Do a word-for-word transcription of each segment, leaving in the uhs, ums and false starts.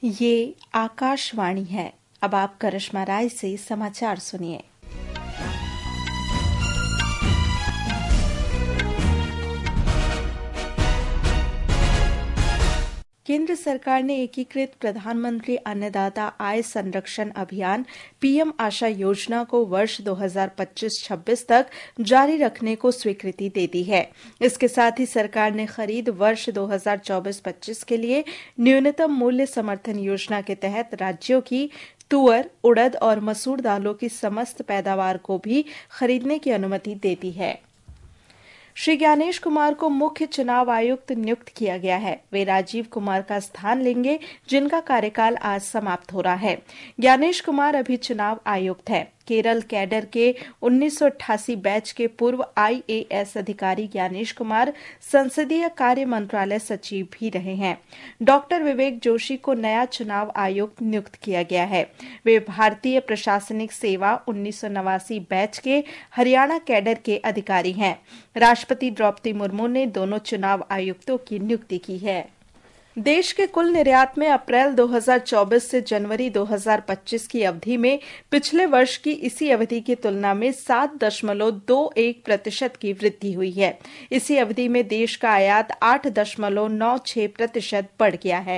ये आकाशवाणी है। अब आप करिश्मा राय से समाचार सुनिए। केंद्र सरकार ने एकीकृत प्रधानमंत्री अन्नदाता आय संरक्षण अभियान पीएम आशा योजना को वर्ष दो हज़ार पच्चीस छब्बीस तक जारी रखने को स्वीकृति दे दी है। इसके साथ ही सरकार ने खरीद वर्ष दो हज़ार चौबीस पच्चीस के लिए न्यूनतम मूल्य समर्थन योजना के तहत राज्यों की तुअर, उड़द और मसूर दालों की समस्त पैदावार को भी खरीदने की अनुमति दे दी है। श्री ज्ञानेश कुमार को मुख्य चुनाव आयुक्त नियुक्त किया गया है। वे राजीव कुमार का स्थान लेंगे, जिनका कार्यकाल आज समाप्त हो रहा है। ज्ञानेश कुमार अभी चुनाव आयुक्त हैं। केरल कैडर के उन्नीस सौ अट्ठासी बैच के पूर्व आईएएस अधिकारी ज्ञानेश कुमार संसदीय कार्य मंत्रालय सचिव भी रहे हैं। डॉक्टर विवेक जोशी को नया चुनाव आयुक्त नियुक्त किया गया है। वे भारतीय प्रशासनिक सेवा उन्नीस सौ नवासी बैच के हरियाणा कैडर के अधिकारी हैं। राष्ट्रपति द्रौपदी मुर्मू ने दोनों चुनाव आयुक्तों की नियुक्ति की है। देश के कुल निर्यात में अप्रैल दो हज़ार चौबीस से जनवरी दो हज़ार पच्चीस की अवधि में पिछले वर्ष की इसी अवधि की तुलना में सात दशमलव दो एक प्रतिशत की वृद्धि हुई है। इसी अवधि में देश का आयात आठ दशमलव नौ छह प्रतिशत बढ़ गया है।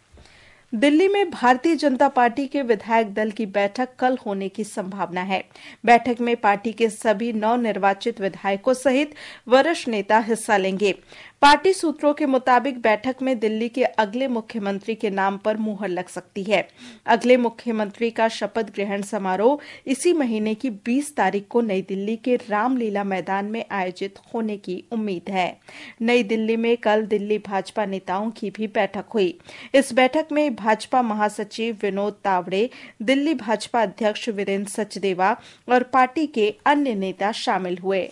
दिल्ली में भारतीय जनता पार्टी के विधायक दल की बैठक कल होने की संभावना है। बैठक में पार्टी के सभी नवनिर्वाचित विधायकों सहित वरिष्ठ नेता हिस्सा लेंगे। पार्टी सूत्रों के मुताबिक बैठक में दिल्ली के अगले मुख्यमंत्री के नाम पर मुहर लग सकती है। अगले मुख्यमंत्री का शपथ ग्रहण समारोह इसी महीने की बीस तारीख को नई दिल्ली के रामलीला मैदान में आयोजित होने की उम्मीद है। नई दिल्ली में कल दिल्ली भाजपा नेताओं की भी बैठक हुई। इस बैठक में भाजपा महासचिव विनोद तावड़े, दिल्ली भाजपा अध्यक्ष वीरेंद्र सचदेवा और पार्टी के अन्य नेता शामिल हुए।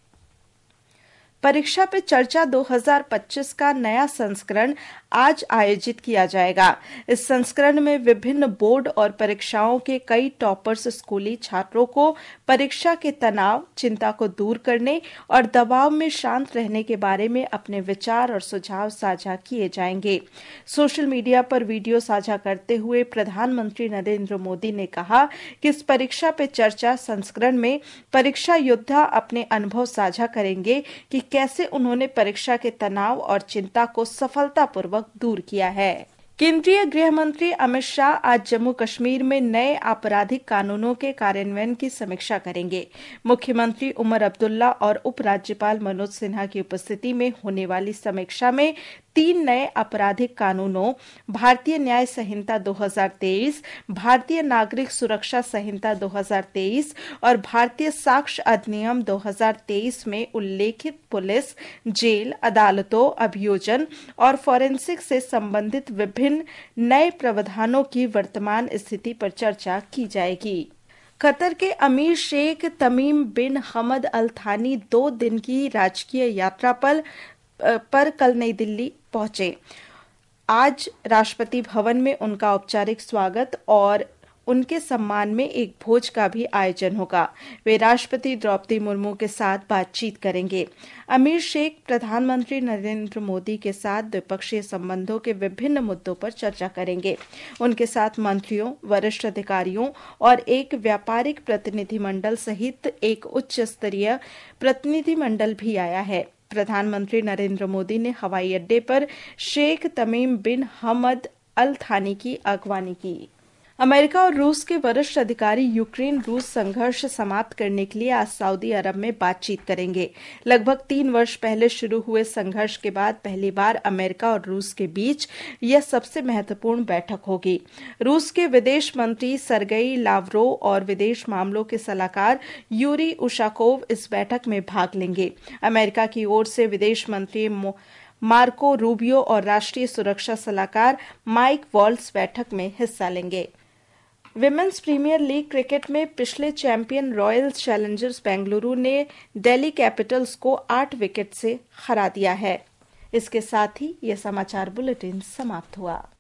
परीक्षा पे चर्चा दो हज़ार पच्चीस का नया संस्करण आज आयोजित किया जाएगा। इस संस्करण में विभिन्न बोर्ड और परीक्षाओं के कई टॉपर्स स्कूली छात्रों को परीक्षा के तनाव, चिंता को दूर करने और दबाव में शांत रहने के बारे में अपने विचार और सुझाव साझा किए जाएंगे। सोशल मीडिया पर वीडियो साझा करते हुए प्रधानमंत्री नरेंद्र मोदी ने कहा कि इस परीक्षा पे चर्चा संस्करण में परीक्षा योद्धा अपने अनुभव साझा करेंगे कि कैसे उन्होंने परीक्षा के तनाव और चिंता को सफलतापूर्वक दूर किया है। केंद्रीय गृह मंत्री अमित शाह आज जम्मू कश्मीर में नए आपराधिक कानूनों के कार्यान्वयन की समीक्षा करेंगे। मुख्यमंत्री उमर अब्दुल्ला और उपराज्यपाल मनोज सिन्हा की उपस्थिति में होने वाली समीक्षा में तीन नए आपराधिक कानूनों भारतीय न्याय संहिता दो हज़ार तेईस, भारतीय नागरिक सुरक्षा संहिता दो हज़ार तेईस और भारतीय साक्ष्य अधिनियम दो हज़ार तेईस में उल्लेखित पुलिस, जेल, अदालतों, अभियोजन और फोरेंसिक से संबंधित विभिन्न नए प्रावधानों की वर्तमान स्थिति पर चर्चा की जाएगी। कतर के अमीर शेख तमीम बिन हमद अल थानी दो दिन की राजकीय यात्रा पर पर कल नई दिल्ली पहुंचे। आज राष्ट्रपति भवन में उनका औपचारिक स्वागत और उनके सम्मान में एक भोज का भी आयोजन होगा। वे राष्ट्रपति द्रौपदी मुर्मू के साथ बातचीत करेंगे। अमीर शेख प्रधानमंत्री नरेंद्र मोदी के साथ द्विपक्षीय संबंधों के विभिन्न मुद्दों पर चर्चा करेंगे। उनके साथ मंत्रियों, वरिष्ठ अधिकारियों और एक व्यापारिक प्रतिनिधिमंडल सहित एक उच्च स्तरीय प्रतिनिधिमंडल भी आया है। प्रधानमंत्री नरेंद्र मोदी ने हवाई अड्डे पर शेख तमीम बिन हमद अल थानी की अगवानी की। अमेरिका और रूस के वरिष्ठ अधिकारी यूक्रेन रूस संघर्ष समाप्त करने के लिए आज सऊदी अरब में बातचीत करेंगे। लगभग तीन वर्ष पहले शुरू हुए संघर्ष के बाद पहली बार अमेरिका और रूस के बीच यह सबसे महत्वपूर्ण बैठक होगी। रूस के विदेश मंत्री सरगेई लावरोव और विदेश मामलों के सलाहकार यूरी उशाकोव इस बैठक में भाग लेंगे। अमेरिका की ओर से विदेश मंत्री मार्को रूबियो और राष्ट्रीय सुरक्षा सलाहकार माइक वॉल्स बैठक में हिस्सा लेंगे। विमेंस प्रीमियर लीग क्रिकेट में पिछले चैंपियन रॉयल चैलेंजर्स बेंगलुरु ने दिल्ली कैपिटल्स को आठ विकेट से हरा दिया है। इसके साथ ही यह समाचार बुलेटिन समाप्त हुआ।